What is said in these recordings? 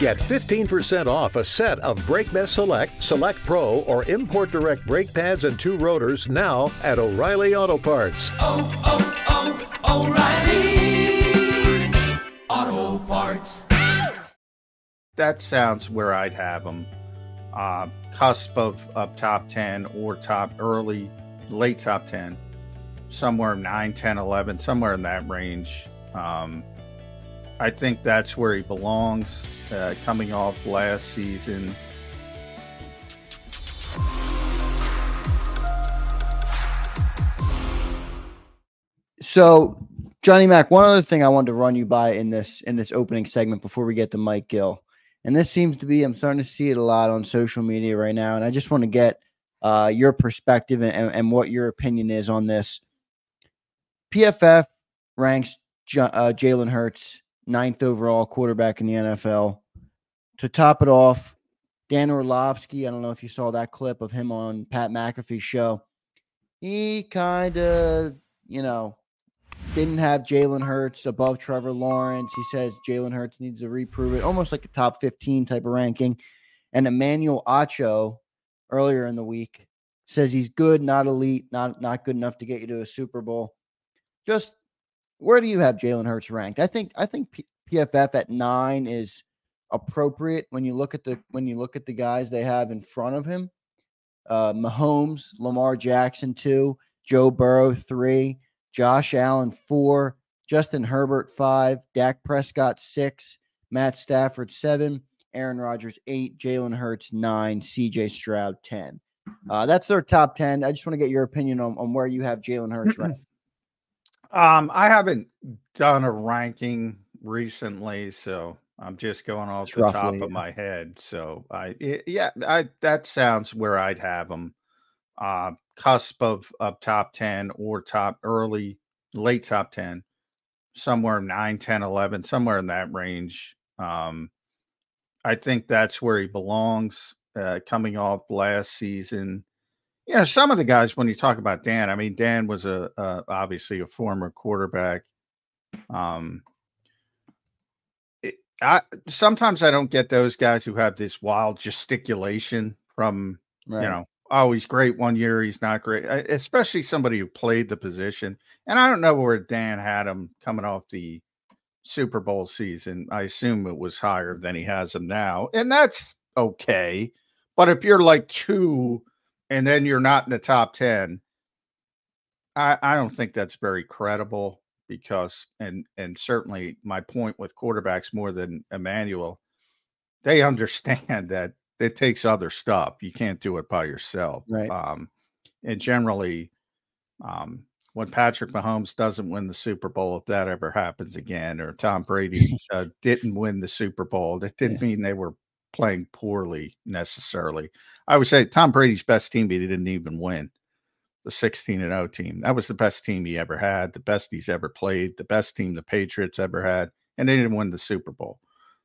Get 15% off a set of BrakeMess Select, Select Pro, or Import Direct brake pads and 2 rotors now at O'Reilly Auto Parts. O'Reilly Auto Parts. That sounds where I'd have them. Cusp of top 10 or late top 10. Somewhere 9, 10, 11, somewhere in that range. I think that's where he belongs, coming off last season. So, Johnny Mac, one other thing I wanted to run you by in this opening segment before we get to Mike Gill. And this seems to be, I'm starting to see it a lot on social media right now. And I just want to get your perspective and what your opinion is on this. PFF ranks Jalen Hurts 9th overall quarterback in the NFL. To top it off, Dan Orlovsky, I don't know if you saw that clip of him on Pat McAfee's show. He kind of, didn't have Jalen Hurts above Trevor Lawrence. He says Jalen Hurts needs to reprove it, almost like a top 15 type of ranking. And Emmanuel Acho earlier in the week says he's good, not elite, not good enough to get you to a Super Bowl. Just where do you have Jalen Hurts ranked? I think PFF at 9 is appropriate when you look at the guys they have in front of him. Mahomes, Lamar Jackson 2, Joe Burrow 3, Josh Allen 4, Justin Herbert 5, Dak Prescott 6, Matt Stafford 7, Aaron Rodgers 8, Jalen Hurts 9, CJ Stroud 10. That's their top 10. I just want to get your opinion on where you have Jalen Hurts ranked. I haven't done a ranking recently, so I'm just going off the top of my head. So that sounds where I'd have them. Cusp of top 10 or late top 10, somewhere 9, 10, 11, somewhere in that range. I think that's where he belongs, coming off last season. Some of the guys, when you talk about Dan, I mean, Dan was obviously a former quarterback. Sometimes I don't get those guys who have this wild gesticulation from, right. He's great one year, he's not great, especially somebody who played the position. And I don't know where Dan had him coming off the Super Bowl season. I assume it was higher than he has him now, and that's okay. But if you're like 2 and then you're not in the top 10, I don't think that's very credible, because, and certainly my point with quarterbacks more than Emmanuel, they understand that it takes other stuff. You can't do it by yourself. Right. And generally, when Patrick Mahomes doesn't win the Super Bowl, if that ever happens again, or Tom Brady didn't win the Super Bowl, that didn't mean they were playing poorly necessarily. I would say Tom Brady's best team, he didn't even win, the 16-0 team. That was the best team he ever had, the best he's ever played, the best team the Patriots ever had, and they didn't win the Super Bowl.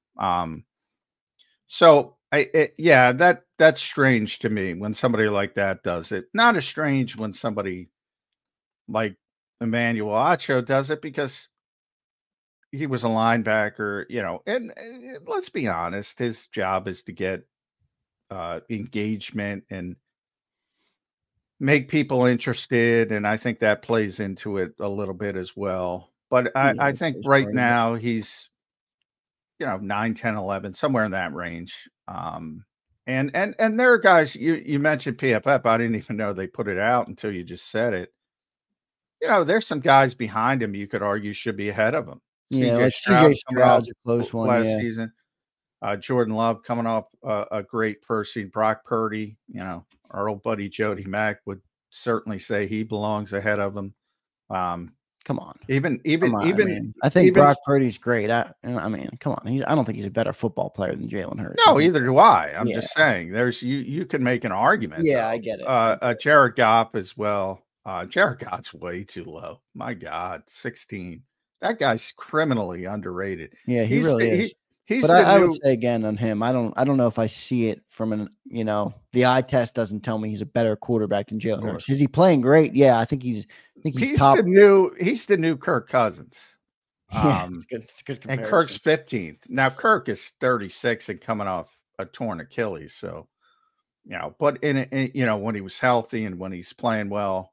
So that's strange to me when somebody like that does it. Not as strange when somebody like Emmanuel Acho does it, because he was a linebacker, and let's be honest, his job is to get engagement and make people interested. And I think that plays into it a little bit as well. But I think right now he's, 9, 10, 11, somewhere in that range. And there are guys, you mentioned PFF. I didn't even know they put it out until you just said it. There's some guys behind him you could argue should be ahead of him. Yeah, CJ Stroud's a close one last season. Jordan Love coming off a great first season. Brock Purdy, our old buddy Jody Mack would certainly say he belongs ahead of him. Come on. I think Brock Purdy's great. I mean, come on. I don't think he's a better football player than Jalen Hurts. No, either do I. I'm just saying there's you can make an argument. Yeah, though. I get it. Jared Goff as well. Jared Goff's way too low. My God, 16. That guy's criminally underrated. Yeah, he really is. But I would say again on him, I don't know if I see it from the eye test doesn't tell me he's a better quarterback than Jalen Hurts. Is he playing great? Yeah, I think he's top. He's the new Kirk Cousins. It's a good comparison. And Kirk's 15th. Now Kirk is 36 and coming off a torn Achilles. So, but in when he was healthy and when he's playing well,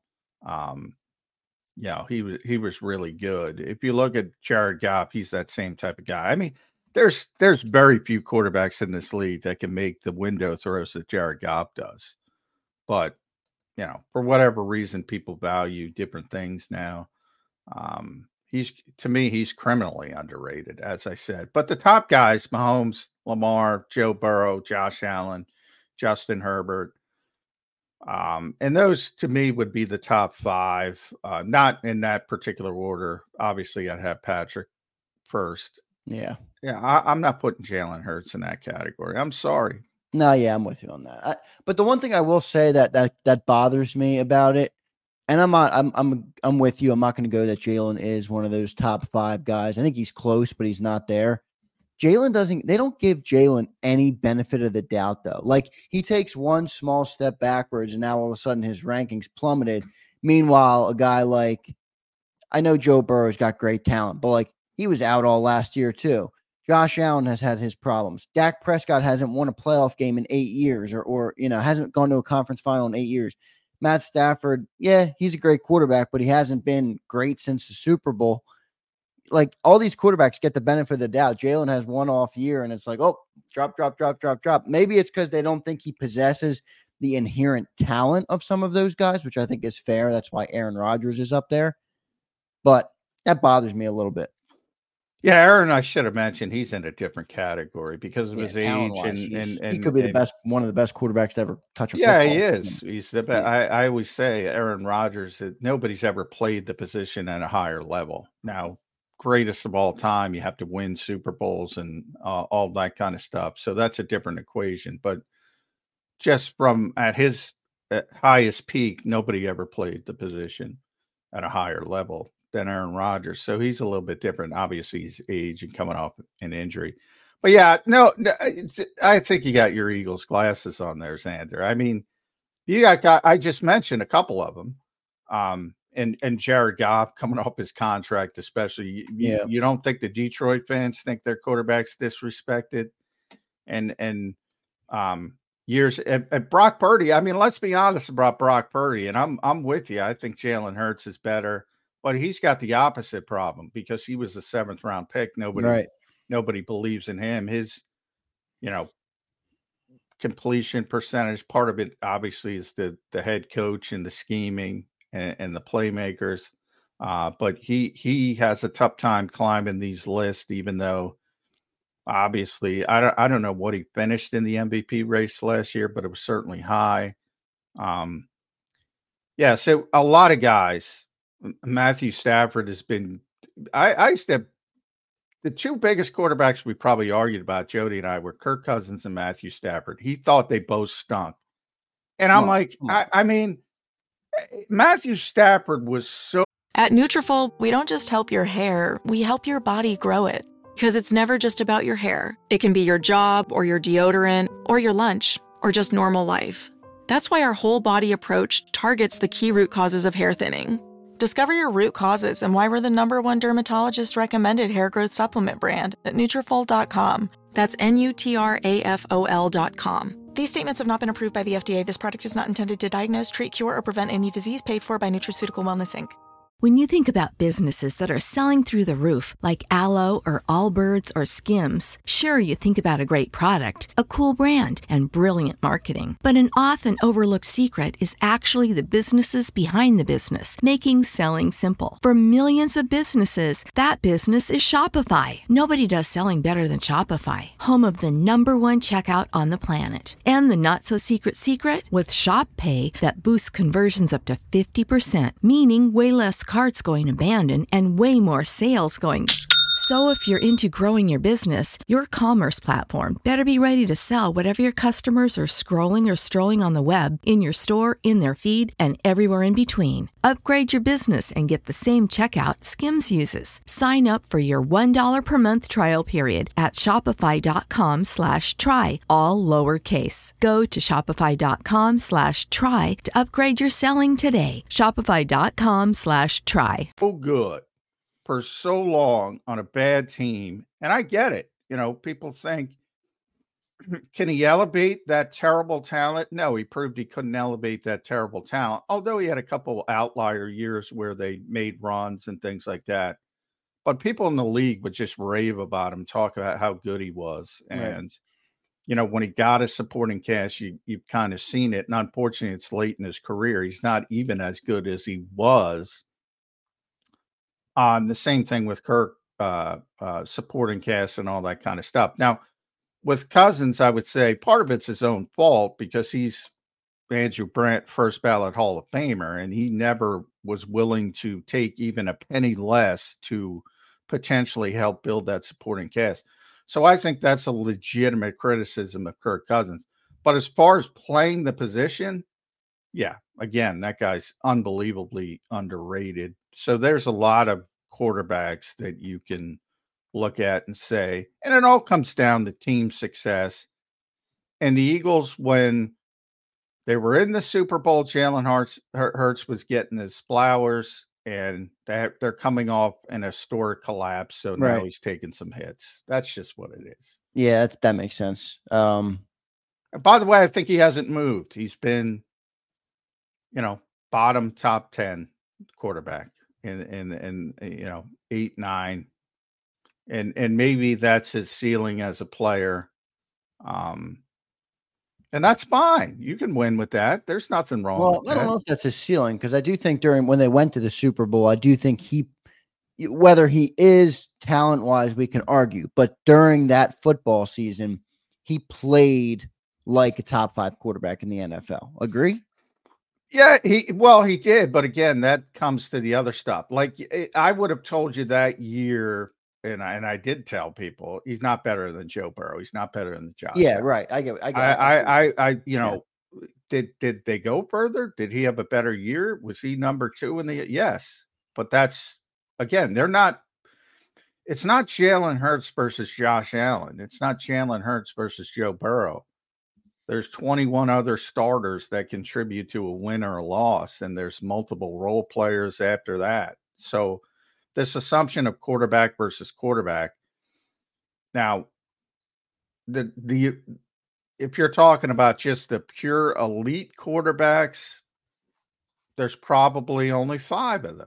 he was really good. If you look at Jared Goff, he's that same type of guy. I mean, there's very few quarterbacks in this league that can make the window throws that Jared Goff does. But, for whatever reason, people value different things now. To me, he's criminally underrated, as I said. But the top guys, Mahomes, Lamar, Joe Burrow, Josh Allen, Justin Herbert, and those to me would be the top 5, not in that particular order. Obviously, I'd have Patrick first. Yeah. I'm not putting Jalen Hurts in that category. I'm sorry. No, yeah, I'm with you on that. But the one thing I will say that bothers me about it, and I'm with you. I'm not going to go that Jalen is one of those top 5 guys. I think he's close, but he's not there. They don't give Jalen any benefit of the doubt, though. Like, he takes one small step backwards, and now all of a sudden his rankings plummeted. Meanwhile, a guy like, I know Joe Burrow's got great talent, but like, he was out all last year too. Josh Allen has had his problems. Dak Prescott hasn't won a playoff game in 8 years or hasn't gone to a conference final in 8 years. Matt Stafford, yeah, he's a great quarterback, but he hasn't been great since the Super Bowl. Like, all these quarterbacks get the benefit of the doubt. Jalen has one off year, and it's like, oh, drop. Maybe it's because they don't think he possesses the inherent talent of some of those guys, which I think is fair. That's why Aaron Rodgers is up there. But that bothers me a little bit. Yeah, Aaron, I should have mentioned he's in a different category because of his age, and he could be one of the best quarterbacks to ever touch a football. Yeah, he is. He's the best. I always say Aaron Rodgers. Nobody's ever played the position at a higher level. Now, greatest of all time, you have to win Super Bowls and all that kind of stuff. So that's a different equation. But just from at his highest peak, nobody ever played the position at a higher level than Aaron Rodgers. So he's a little bit different. Obviously, he's age and coming off an injury. But yeah, no, I think you got your Eagles glasses on there, Xander. I mean, you got I just mentioned a couple of them. And Jared Goff coming off his contract, especially. You don't think the Detroit fans think their quarterback's disrespected? And years at Brock Purdy. I mean, let's be honest about Brock Purdy. And I'm with you. I think Jalen Hurts is better. But he's got the opposite problem because he was a 7th round pick. Nobody believes in him. His, completion percentage, part of it obviously is the head coach and the scheming and the playmakers. But he has a tough time climbing these lists, even though obviously I don't know what he finished in the MVP race last year, but it was certainly high. So a lot of guys. Matthew Stafford has been I used to the 2 biggest quarterbacks we probably argued about, Jody and I, were Kirk Cousins and Matthew Stafford. He thought they both stunk. And I'm like, I mean, Matthew Stafford was so. At Nutrafol, we don't just help your hair, we help your body grow it. Because it's never just about your hair. It can be your job or your deodorant or your lunch or just normal life. That's why our whole body approach targets the key root causes of hair thinning. Discover your root causes and why we're the #1 dermatologist recommended hair growth supplement brand at Nutrafol.com. That's Nutrafol.com. These statements have not been approved by the FDA. This product is not intended to diagnose, treat, cure, or prevent any disease. Paid for by Nutraceutical Wellness, Inc. When you think about businesses that are selling through the roof, like Aloe or Allbirds or Skims, sure, you think about a great product, a cool brand, and brilliant marketing. But an often overlooked secret is actually the businesses behind the business, making selling simple. For millions of businesses, that business is Shopify. Nobody does selling better than Shopify, home of the #1 checkout on the planet. And the not-so-secret secret? With Shop Pay that boosts conversions up to 50%, meaning way less carts going abandoned and way more sales going. So if you're into growing your business, your commerce platform better be ready to sell whatever your customers are scrolling or strolling on the web, in your store, in their feed, and everywhere in between. Upgrade your business and get the same checkout Skims uses. Sign up for your $1 per month trial period at shopify.com/try, all lowercase. Go to shopify.com/try to upgrade your selling today. Shopify.com/try. Oh, good. for so long on a bad team, and I get it. People think, can he elevate that terrible talent? No, he proved he couldn't elevate that terrible talent, although he had a couple outlier years where they made runs and things like that. But people in the league would just rave about him, talk about how good he was. And, when he got a supporting cast, you've kind of seen it. And unfortunately, it's late in his career. He's not even as good as he was. The same thing with Kirk, supporting cast and all that kind of stuff. Now, with Cousins, I would say part of it's his own fault because he's Andrew Brandt, first ballot Hall of Famer, and he never was willing to take even a penny less to potentially help build that supporting cast. So I think that's a legitimate criticism of Kirk Cousins. But as far as playing the position, yeah, again, that guy's unbelievably underrated. So there's a lot of quarterbacks that you can look at and say, and it all comes down to team success. And the Eagles, when they were in the Super Bowl, Jalen Hurts was getting his flowers, and they're coming off an historic collapse. So now he's taking some hits. That's just what it is. Yeah, that makes sense. By the way, I think he hasn't moved. He's been, bottom top 10 quarterback in 8, 9. And maybe that's his ceiling as a player. And that's fine. You can win with that. There's nothing wrong with that. I don't know if that's his ceiling, because I do think when they went to the Super Bowl, I do think whether he is talent-wise, we can argue. But during that football season, he played like a top 5 quarterback in the NFL. Agree? Yeah, he did. But again, that comes to the other stuff. Like, I would have told you that year, and I did tell people, he's not better than Joe Burrow. He's not better than Josh. Yeah, right. I get it. Did they go further? Did he have a better year? Was he number 2 in the? Yes, but that's, again, it's not Jalen Hurts versus Josh Allen. It's not Jalen Hurts versus Joe Burrow. There's 21 other starters that contribute to a win or a loss, and there's multiple role players after that. So this assumption of quarterback versus quarterback. Now, if you're talking about just the pure elite quarterbacks, there's probably only 5 of them.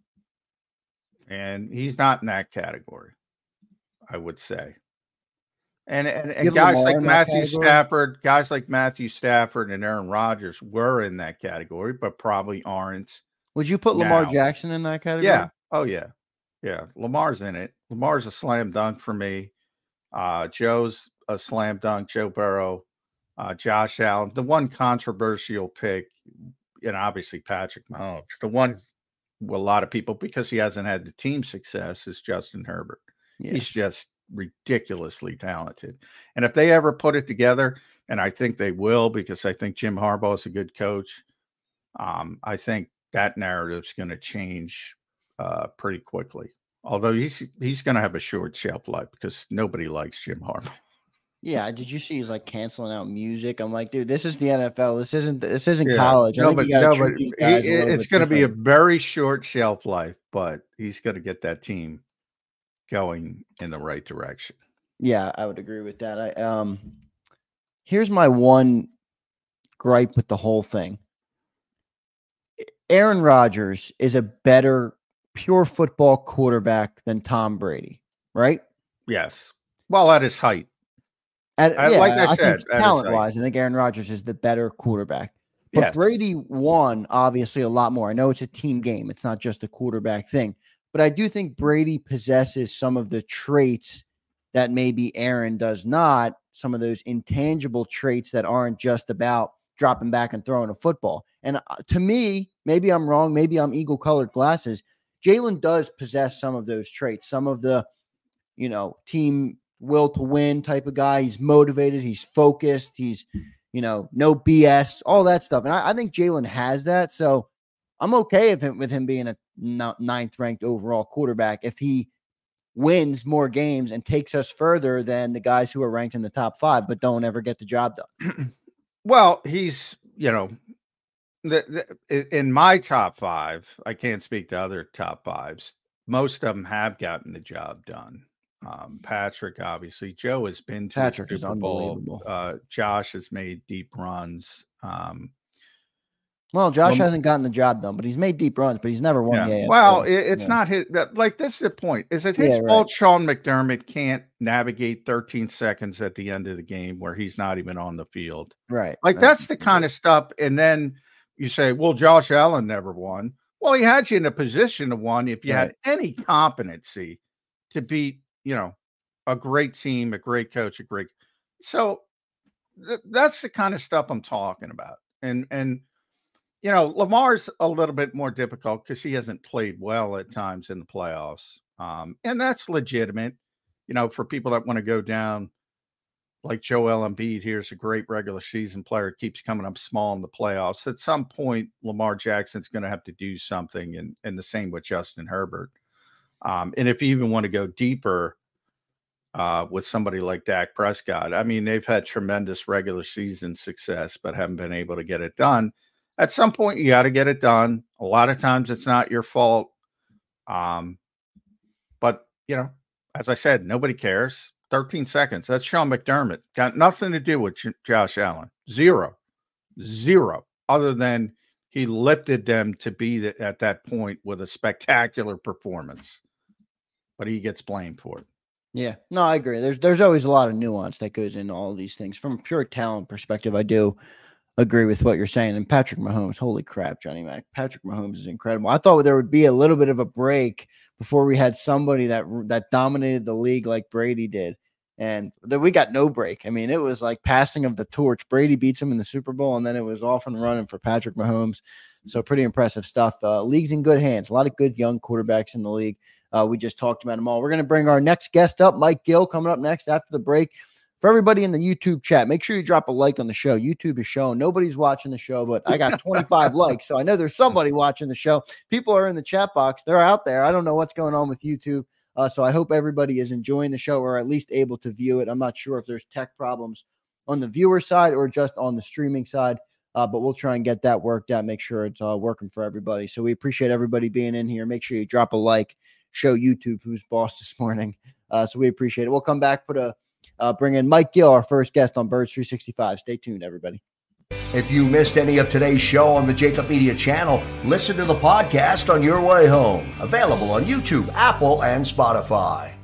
And he's not in that category, I would say. And guys like Matthew Stafford and Aaron Rodgers were in that category, but probably aren't. Would you put Lamar Jackson in that category? Yeah. Oh, yeah. Yeah. Lamar's in it. Lamar's a slam dunk for me. Joe's a slam dunk. Joe Burrow, Josh Allen. The one controversial pick, obviously Patrick Mahomes. The one with a lot of people, because he hasn't had the team success, is Justin Herbert. Yeah. He's just ridiculously talented. And if they ever put it together, and I think they will, because I think Jim Harbaugh is a good coach, I think that narrative's going to change pretty quickly. Although he's going to have a short shelf life because nobody likes Jim Harbaugh. Yeah, did you see he's like canceling out music? I'm like, dude, this is the NFL. This isn't college. It's going to be a very short shelf life, but he's going to get that team going in the right direction. Yeah, I would agree with that. Here's my one gripe with the whole thing. Aaron Rodgers is a better pure football quarterback than Tom Brady, right? Yes. Well, at his height. Like I said, talent-wise, I think Aaron Rodgers is the better quarterback. But yes. Brady won, obviously, a lot more. I know it's a team game. It's not just a quarterback thing. But I do think Brady possesses some of the traits that maybe Aaron does not, some of those intangible traits that aren't just about dropping back and throwing a football. And to me, maybe I'm wrong, maybe I'm eagle-colored glasses, Jalen does possess some of those traits, some of the, team will to win type of guy. He's motivated, he's focused, he's, no BS, all that stuff. And I think Jalen has that. So I'm okay with him being a 9th ranked overall quarterback if he wins more games and takes us further than the guys who are ranked in the top 5, but don't ever get the job done. Well, he's, in my top 5, I can't speak to other top 5s. most of them have gotten the job done. Patrick, obviously, Joe has been to Patrick the Super is Bowl. unbelievable. Josh has made deep runs. Well, Josh hasn't gotten the job done, but he's made deep runs, but he's never won the AFC. Well, it's not his. Like, this is the point. Is it his fault Sean McDermott can't navigate 13 seconds at the end of the game where he's not even on the field? Right. Like, that's the kind of stuff. And then you say, well, Josh Allen never won. Well, he had you in a position to win if you had any competency to beat, a great team, a great coach, So that's the kind of stuff I'm talking about. And Lamar's a little bit more difficult because he hasn't played well at times in the playoffs. And that's legitimate, for people that want to go down like Joel Embiid. Here's a great regular season player, keeps coming up small in the playoffs. At some point, Lamar Jackson's going to have to do something, and the same with Justin Herbert. And if you even want to go deeper with somebody like Dak Prescott, I mean, they've had tremendous regular season success, but haven't been able to get it done. At some point, you got to get it done. A lot of times it's not your fault. But, as I said, nobody cares. 13 seconds. That's Sean McDermott. Got nothing to do with Josh Allen. Zero. Other than he lifted them to be at that point with a spectacular performance. But he gets blamed for it. Yeah. No, I agree. There's always a lot of nuance that goes into all of these things. From a pure talent perspective, I do agree with what you're saying. And Patrick Mahomes, holy crap, Johnny Mac. Patrick Mahomes is incredible. I thought there would be a little bit of a break before we had somebody that dominated the league like Brady did. And then we got no break. I mean, it was like passing of the torch. Brady beats him in the Super Bowl, and then it was off and running for Patrick Mahomes. So pretty impressive stuff. League's in good hands. A lot of good young quarterbacks in the league. We just talked about them all. We're going to bring our next guest up, Mike Gill, coming up next after the break. For everybody in the YouTube chat, make sure you drop a like on the show. YouTube is showing nobody's watching the show, but I got 25 likes, so I know there's somebody watching the show. People are in the chat box. They're out there. I don't know what's going on with YouTube, so I hope everybody is enjoying the show or at least able to view it. I'm not sure if there's tech problems on the viewer side or just on the streaming side, but we'll try and get that worked out, make sure it's working for everybody. So we appreciate everybody being in here. Make sure you drop a like, show YouTube who's boss this morning. So we appreciate it. We'll come back, bring in Mike Gill, our first guest on Birds 365. Stay tuned, everybody. If you missed any of today's show on the Jacob Media channel, listen to the podcast on your way home. Available on YouTube, Apple, and Spotify.